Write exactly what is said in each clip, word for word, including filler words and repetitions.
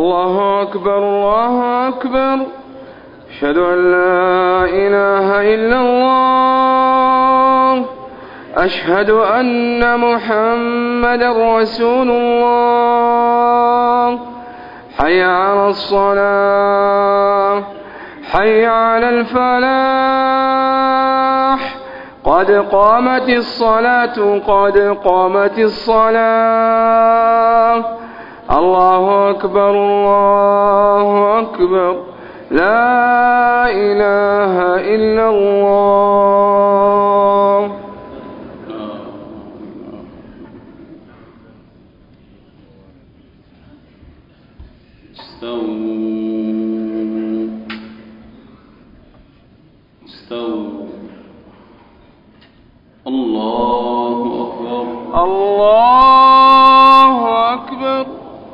الله أكبر الله أكبر. أشهد أن لا إله إلا الله. أشهد أن محمدا رسول الله. حي على الصلاة، حي على الفلاح، قد قامت الصلاة قد قامت الصلاة. الله أكبر الله أكبر. لا إله إلا الله. استووا استووا. الله أكبر الله أكبر.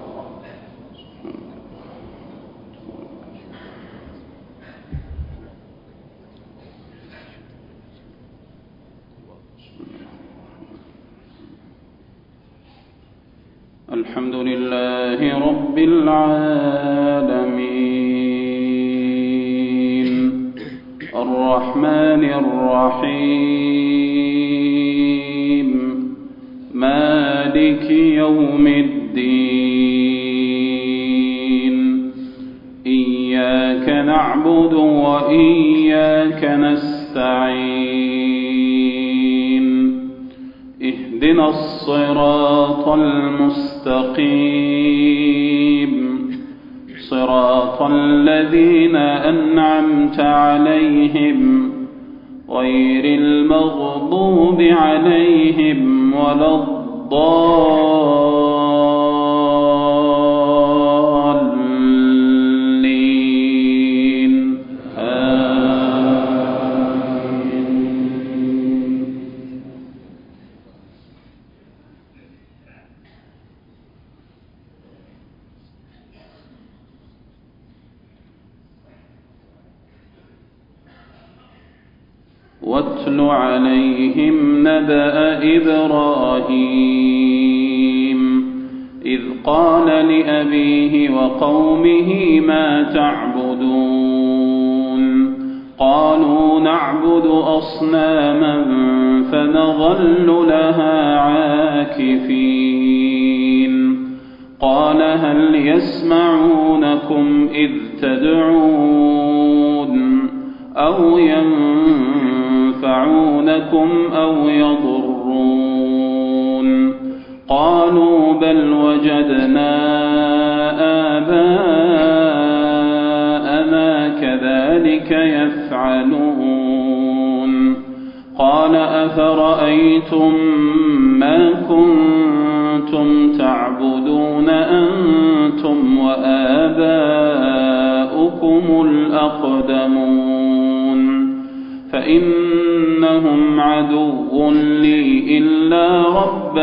الحمد لله رب العالمين الرحمن الرحيم مالك يوم الدين. إياك نعبد وإياك نستعين. اهدنا الصراط المستقيم صراط الذين أنعمت عليهم غير المغضوب عليهم ولا الضالين. آمين. واتل عليهم نبأ إبراهيم إذ قال لأبيه وقومه ما تعبدون قالوا نعبد أصناما فنظل لها عاكفين. قال هل يسمعونكم إذ تدعون أو ينفعونكم أو يضرون؟ قالوا بل وجدنا آباءنا كذلك يفعلون. قال أفرأيتم ما كنتم تعبدون أنتم وآباؤكم الأقدمون فإنهم عدو لي إلا رب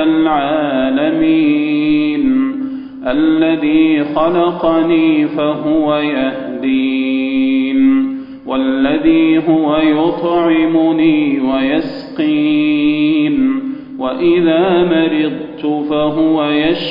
العالمين الذي خلقني فهو يهدين والذي هو يطعمني ويسقين وإذا مرضت فهو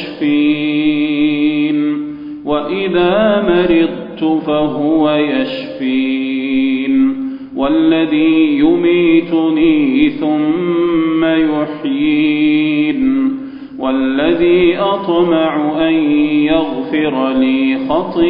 يشفين وإذا مرضت فهو يشفين والذي يميتني ثم يحيين والذي أطمع أن يغفر لي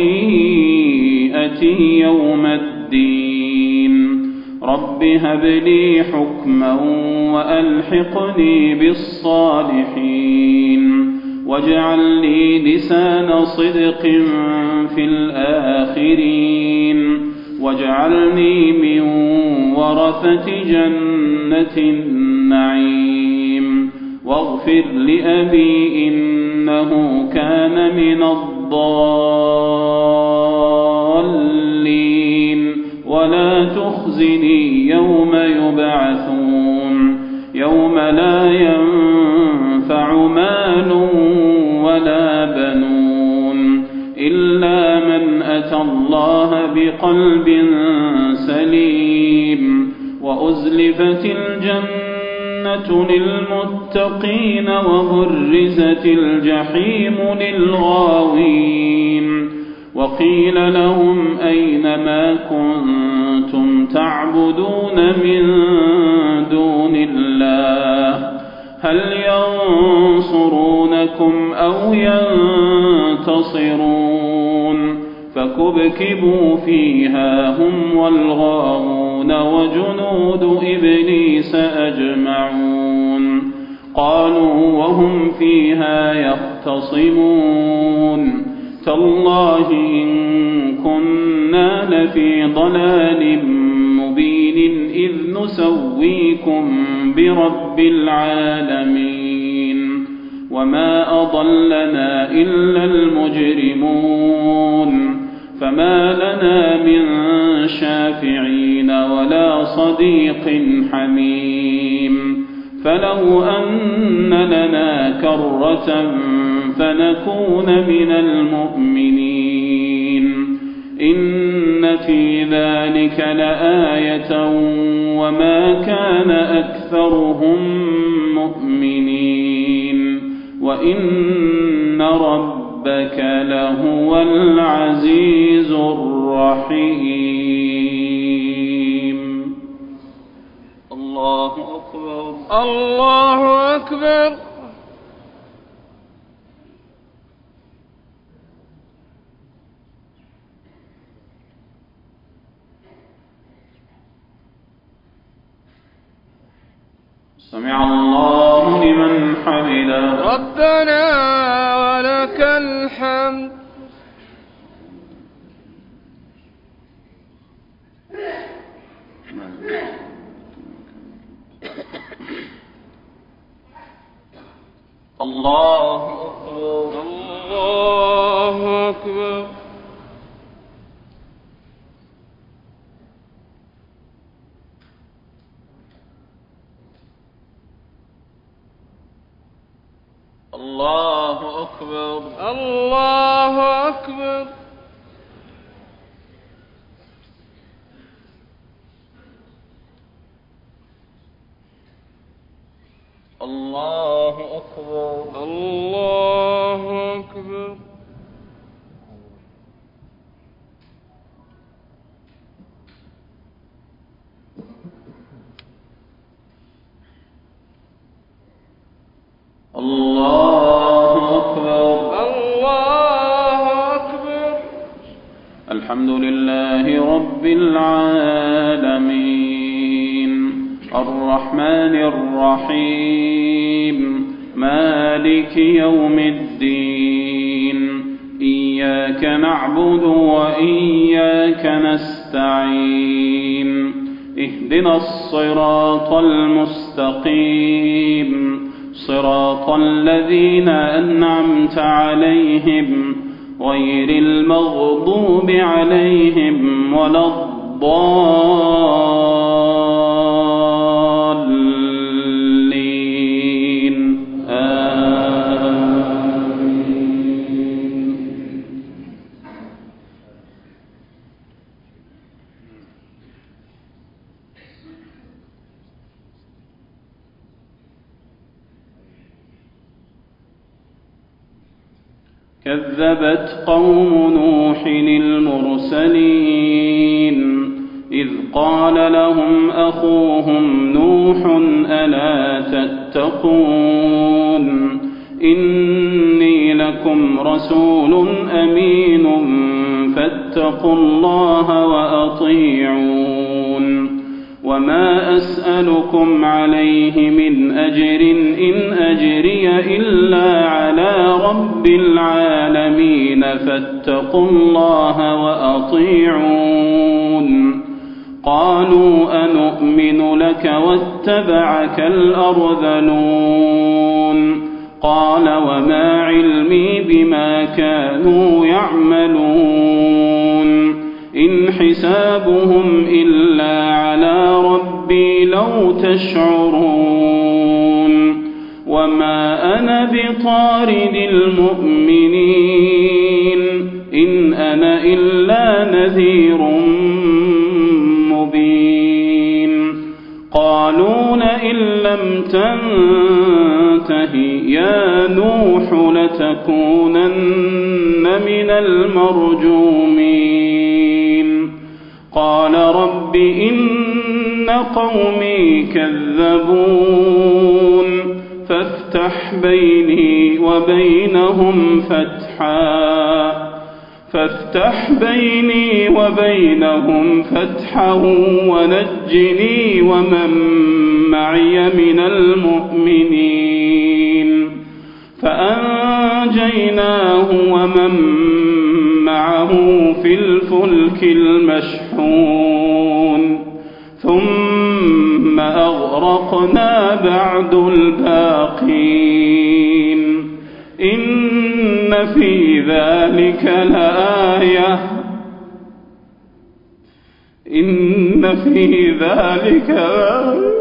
خطيئتي يوم الدين. رب هب لي حكما وألحقني بالصالحين واجعل لي لسان صدق في الآخرين واجعلني من ورثة جنة النعيم واغفر لأبي إنه كان من الضالين ولا تخزني يوم يبعثون يوم لا ينفع مال ولا بنون إلا من أتى الله بقلب سليم وأزلفت الجنة للمتقين وبرزت الجحيم للغاوين وقيل لهم أين ما كنتم تعبدون من دون الله هل ينصرونكم أو ينتصرون فكبكبوا فيها هم والغاوون وجنود إبليس أجمعون قالوا وهم فيها يختصمون تالله إن كنا لفي ضلال مبين إذ نسويكم برب العالمين وما أضلنا إلا المجرمون فما لنا من شافعين ولا صديق حميم فلو أن لنا كرة فنكون من المؤمنين إن في ذلك لآية وما كان أكثرهم مؤمنين وإن ربك لهو العزيز الرحيم. الله أكبر. الله أكبر. سمع الله لمن حمده. ربنا ولك الحمد. الله أكبر. الله أكبر. الله أكبر. الله أكبر. الله أكبر. الله أكبر. الله أكبر. الله أكبر. الحمد لله رب العالمين الرحمن الرحيم مالك يوم الدين إياك نعبد وإياك نستعين اهدنا الصراط المستقيم صراط الذين أنعمت عليهم غير المغضوب عليهم ولا الضالين آمين. كذبت قوم نوح المرسلين إذ قال لهم أخوهم نوح ألا تتقون إني لكم رسول أمين فاتقوا الله وأطيعون وما أسألكم عليه من أجر إن أجري إلا على رب العالمين فاتقوا الله وأطيعون. قالوا أنؤمن لك واتبعك الأرذلون قال وما علمي بما كانوا يعملون إن حسابهم إلا على ربي لو تشعرون وما أنا بطارد المؤمنين إن أنا إلا نذير مبين. قالوا لئن لم تنته يا نوح لتكونن من المرجومين قال رب إن قومي كذبون فافتح بيني وبينهم فتحا فافتح بيني وبينهم فتحا ونجني ومن معي من المؤمنين فأنجيناه ومن معه في الفلك المشحون ثم أغرقنا بعد الباقين إن في ذلك لآية إن في ذلك لآية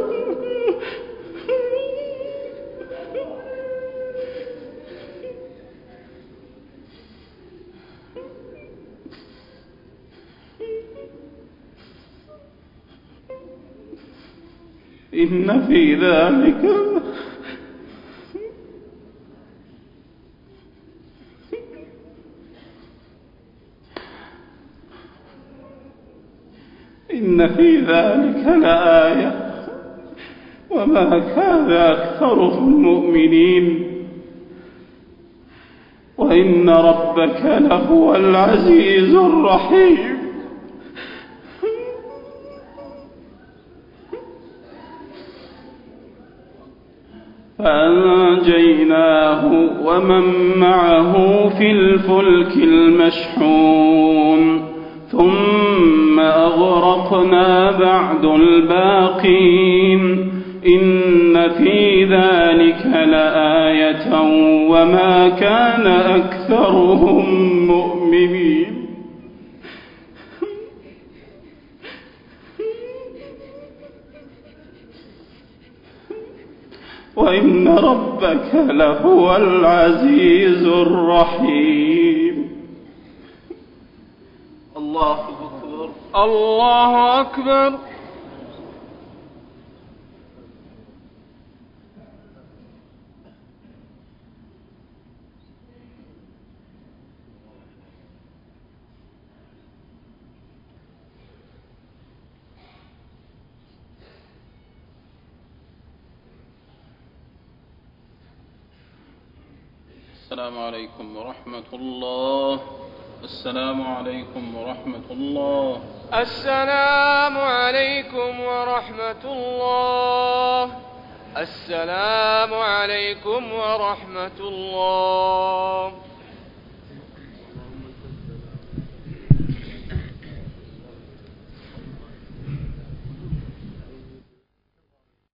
إن في ذلك إن في ذلك لآية وما كان أكثرهم مؤمنين وإن ربك لهو العزيز الرحيم فأنجيناه ومن معه في الفلك المشحون ثم أغرقنا بعد الباقين إن في ذلك لآية وما كان أكثرهم مؤمنين وإن ربك لهو العزيز الرحيم. الله أكبر الله أكبر. السلام عليكم ورحمة الله. السلام عليكم ورحمة الله. السلام عليكم ورحمة الله. السلام عليكم ورحمة الله.